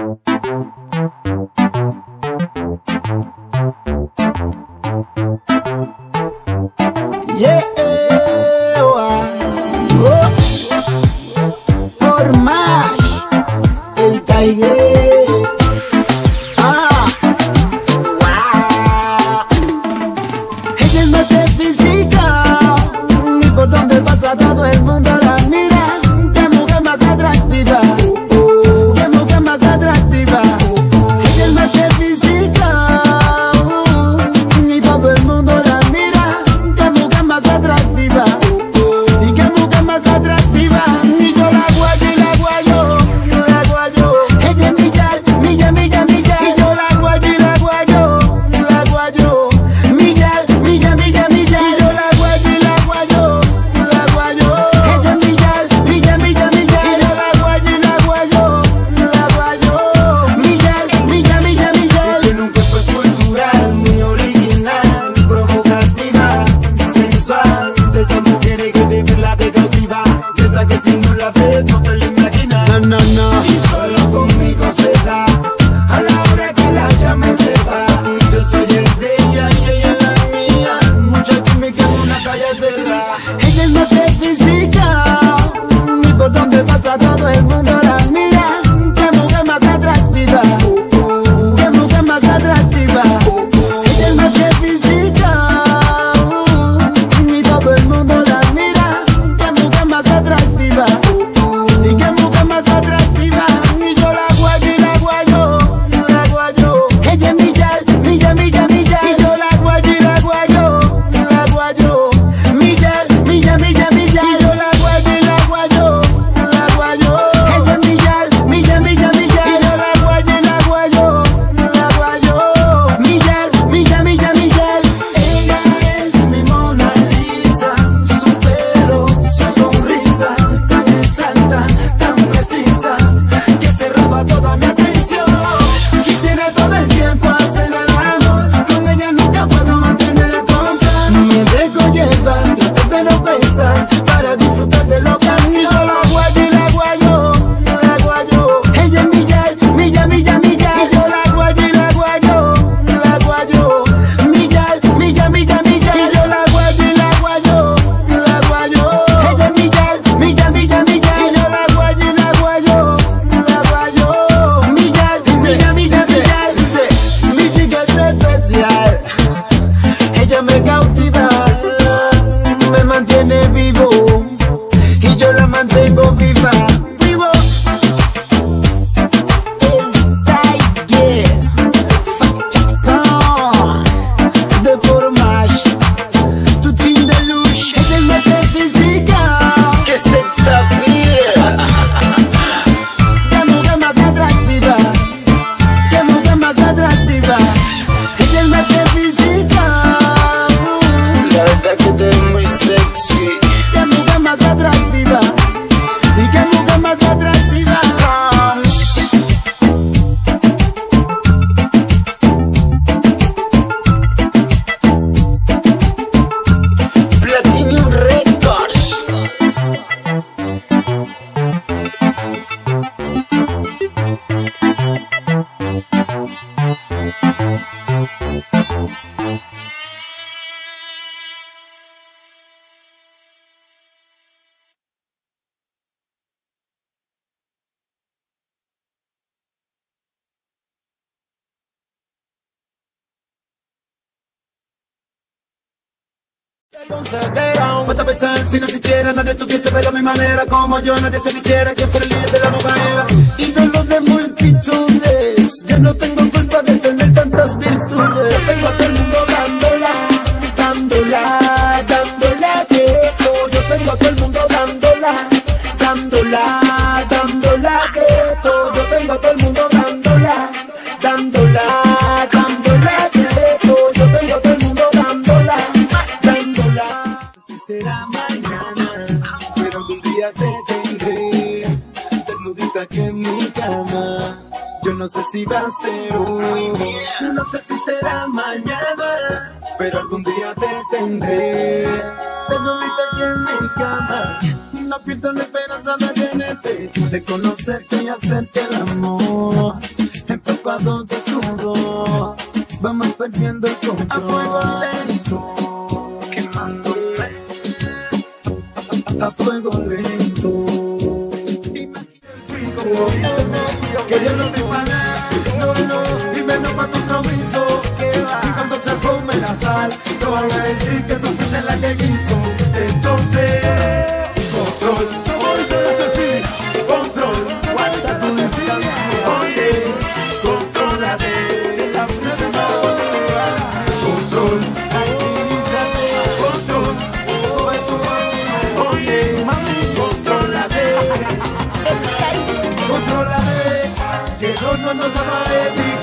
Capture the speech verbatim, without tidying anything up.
Yeah, oh, por más el Tiger. Ah, wow. Ella es más que física y por donde pasa todo el mundo la mira. Qué mujer más atractiva, qué mujer más atractiva. Ella es más que física y todo el mundo la mira. Qué mujer más atractiva y qué mujer más atractiva. Y yo la guayo y la guayo, la guayo. Ella es millar, milla, milla, milla. Y yo la guayo y la guayo, la guayo. Millar, milla, milla, milla. Y yo la guayo y la guayo, la guayo. Ella es millar, milla, milla, milla. Y yo la guayo y la guayo, la guayo. Millar, milla, milla, milla. Tiene un cuerpo escultural muy original, provocativa, sensual. De esas mujeres que de verdad te cautiva, de esas que si no la ves no te la imaginas. No, no, no. Y solo conmigo se da, a la hora que la llame se va. Yo soy el de ella y ella la mía. Mucha química en una talla cerrada. Ella es más que física y por donde pasa todo el mundo la mira. Qué mujer más atractiva, qué mujer más atractiva. Ella es más que física y todo el mundo la mira. Qué mujer más atractiva y qué mujer más atractiva. Y yo la guayo y la guayo, la guayo. Ella es millar, milla, milla, milla. Y yo la guayo y la guayo, la guayo. Millar, milla, milla, milla. Y yo la guayo y la guayo, la guayo. Ella es millar, milla, milla, milla. Y yo la guayo y la guayo, la guayo. Millar, milla, milla, milla. Ella es mi Mona Lisa, su pelo, su sonrisa, tan exacta, tan precisa, que se roba toda mi atención. Quisiera todo el tiempo hacer el amor, con ella nunca puedo mantener el control. Me dejo llevar, trato de no pensar, para disfrutar de la ocasión. Y yo la guayo y la guayo, la guayo. Ella es millar, milla, milla, milla. Y yo la guayo y la guayo, la guayo. Millar, milla, milla, milla. Y yo la guayo y la guayo, la guayo. Ella es millar, milla, milla, milla. Y yo la guayo y la guayo, la guayo. Millar, milla, milla, milla. Dice, mi chica es especial. Ella me cautiva, me mantiene vivo y yo la mantengo viva. Vivo. El Tiger, Fachatón, de por más, tu team de luz. Ella es más que física, que sex appeal. Qué mujer más atractiva, qué mujer más atractiva. Ella es más que física, la verdad que te ves muy sexy. Qué mujer más atractiva y qué mujer más atractiva. Vamos. Platinum Records. Cuántas veces si no existiera nadie tuviese pero a mi manera, como yo nadie se vistiera, que fuera el líder de la mujer. Ídolo de multitudes, yo no tengo culpa de tener tantas virtudes. Yo tengo a todo el mundo dándola, dándola, dándola quieto. Yo tengo a todo el mundo dándola, dándola, dándola quieto. Yo tengo a todo el mundo dándola, dándola, dándola quieto. Yo tengo a todo el mundo dándola, dándola. Si será mañana, pero algún día te tendré desnudita aquí en mi cama. Yo no sé si va a ser hoy, no sé si será mañana, pero algún día te tendré desnudita aquí en mi cama. No pierdo la esperanza de tenerte, de conocerte y hacerte el amor. cuando te subo, vamos perdiendo el control. A fuego lento, quemándome. A fuego lento. Que yo no te para, no, no, y menos pa' tu compromiso. Y cuando se fume la sal, te van a decir que tú fuiste la que quiso. Entonces, control, control, guarda tu distancia. Oye, contrólate, control, tranquilízate, control, oye, mami, contrólate, contrólate, que no nos amaremos.